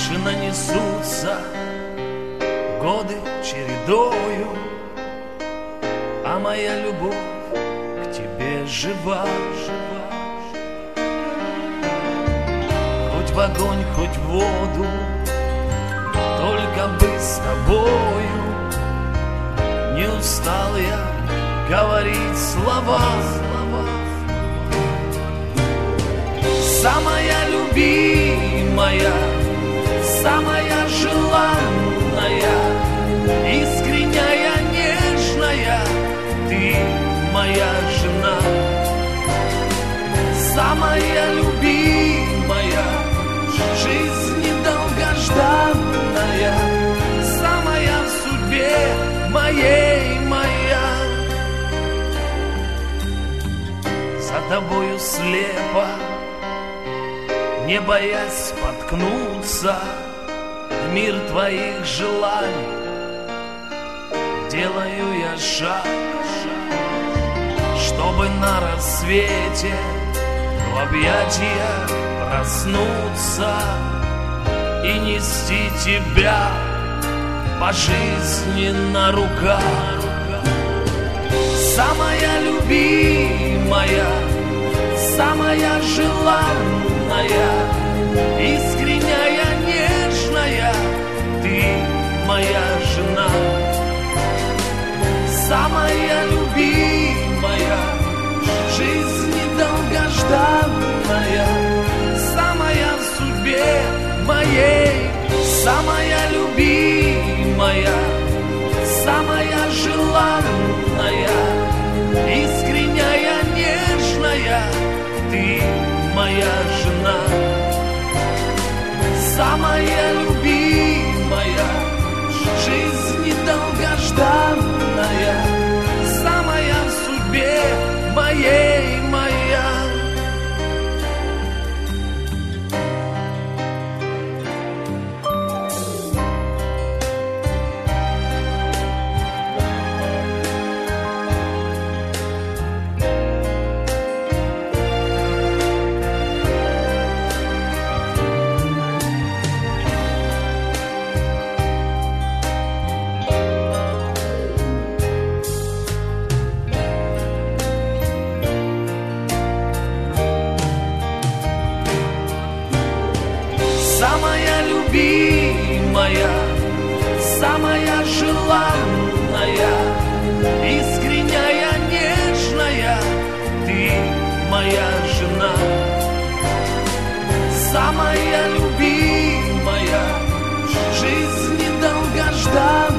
Бешено несутся годы чередою, а моя любовь к тебе жива, жива. Хоть в огонь, хоть в воду, только бы с тобою. Не устал я говорить слова. Самая любимая, самая желанная, искренняя, нежная, ты моя жена. Самая любимая, жизнь долгожданная, самая в судьбе моей моя. За тобою слепо, не боясь споткнуться, в мир твоих желаний делаю я шаг, чтобы на рассвете в объятиях проснуться и нести тебя по жизни на руках. Самая любимая, самая желанная, искренняя, нежная, ты моя жена. Самая любимая, жизнь долгожданная, самая в судьбе моей. Самая любимая, самая желанная, искренняя, нежная, ты моя жена. Самая любимая, жизнь долгожданная, самая в судьбе моей моя. Самая любимая, самая желанная, искренняя, нежная, ты моя жена. Самая любимая, жизнь долгожданная,